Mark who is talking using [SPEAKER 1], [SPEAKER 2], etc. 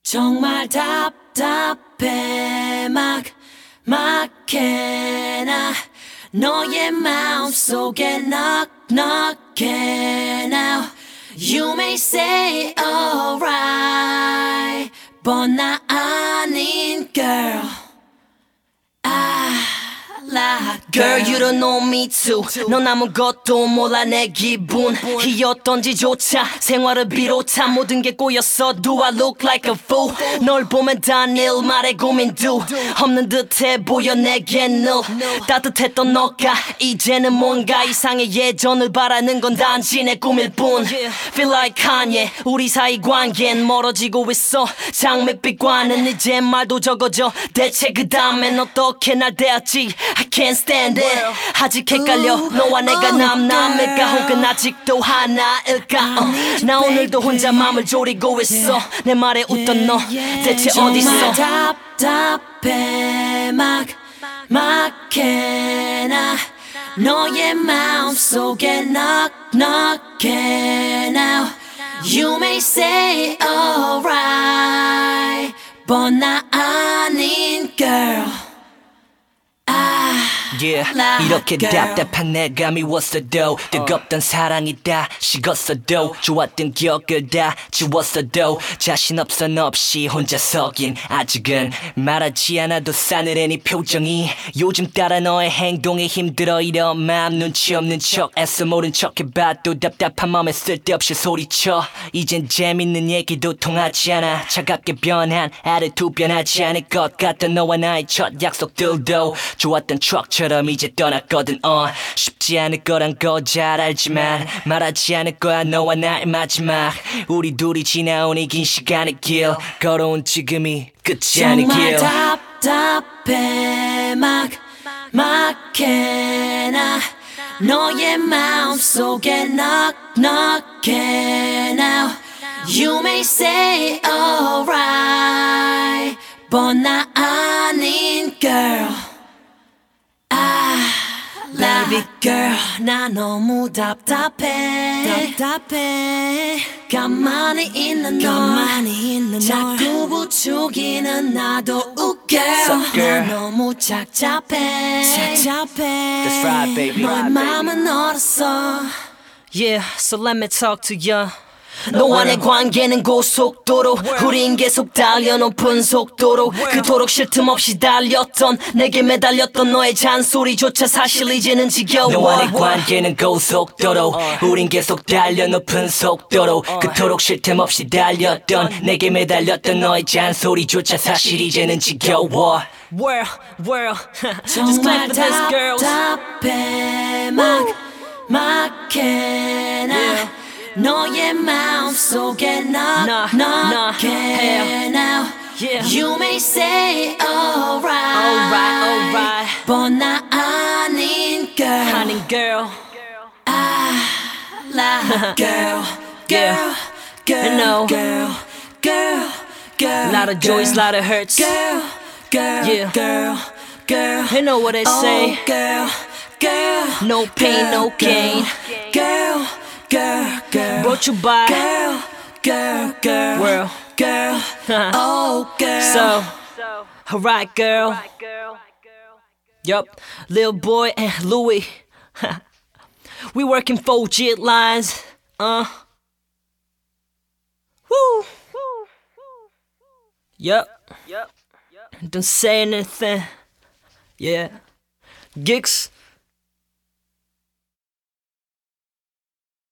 [SPEAKER 1] 정말 답답해 막막해 나 너의 마음속에 넉넉해 now You may say alright but 나 아닌 girl Girl you don't know me too 넌 아무것도 몰라 내 기분 희었던지조차 생활을 비롯한 모든 게 꼬였어 Do I look like a fool 널 보면 다 일말의 고민도 없는 듯해 보여 내겐 늘 따뜻했던 너가 이제는 뭔가 이상해 예전을 바라는 건 단지 내 꿈일 뿐 Feel like Kanye 우리 사이 관계는 멀어지고 있어 장밋빛과는 이제 말도 적어져 대체 그 다음엔 어떻게 날 대할지 I can't stand it 아직 헷갈려 너와 내가 남일까 혹은 아직도 하나일까 나 오늘도 혼자 맘을 졸이고 있어 내 말에 웃던 너 대체 어딨어 정말 답답해 막막해 나 너의 마음속에 넉넉해 now You may say alright but 나 아닌 girl
[SPEAKER 2] Yeah, 이렇게 답답한 내가 미웠어도 뜨겁던 사랑이 다 식었어도 좋았던 기억을 다 지웠어도 자신 없어 너 없이 혼자서긴 아직은 말하지 않아도 싸늘해 네 표정이 요즘 따라 너의 행동에 힘들어 이런 마음 눈치 없는 척 애써 모른 척 해봐도 답답한 맘에 쓸데없이 소리쳐 이젠 재밌는 얘기도 통하지 않아 차갑게 변한 애를 변하지 않을 것 같던 너와 나의 첫 약속들도 좋았던 추억처럼 이제 떠났거든 쉽지 않을 거란 거 잘 알지만 말하지 않을 거야 너와 나의 마지막 우리 둘이 지나온 이 긴 시간의 길 걸어온 지금이 끝이 아니길
[SPEAKER 1] 정말 답답해 막막해 나 너의 마음속에 넉넉해 now You may say alright but 나 아닌 girl Baby girl 나 너무 답답해 가만히 있는 널 자꾸 부추기는 나도 웃겨 나 너무 착잡해
[SPEAKER 2] That's right baby
[SPEAKER 1] 너의 맘은 얼었어
[SPEAKER 2] Yeah, so let me talk to you
[SPEAKER 1] 너와 내 관계는 고속도로 우린 계속 달려 높은 속도로 그토록 쉴 틈 없이 달렸던 내게 매달렸던 너의 잔소리조차 사실 이제는 지겨워
[SPEAKER 2] 너와 내 관계는 고속도로 우린 계속 달려 높은 속도로 그토록 쉴 틈 없이 달렸던 내게 매달렸던 너의 잔소리조차 사실 이제는 지겨워 Just clap for this girls
[SPEAKER 1] 답답해 막막해 나 너의 마음속에 넉넉해 now You may say alright but 나 아닌 girl girl
[SPEAKER 2] I know
[SPEAKER 1] girl
[SPEAKER 2] Lot of joys, lot of hurts
[SPEAKER 1] girl
[SPEAKER 2] You know what they say No pain, no gain
[SPEAKER 1] girl
[SPEAKER 2] Brought you by World
[SPEAKER 1] oh girl
[SPEAKER 2] So, alright girl Yup, Lil Boy and Louie We working 4G lines Woo Yup Don't say anything Yeah Gigs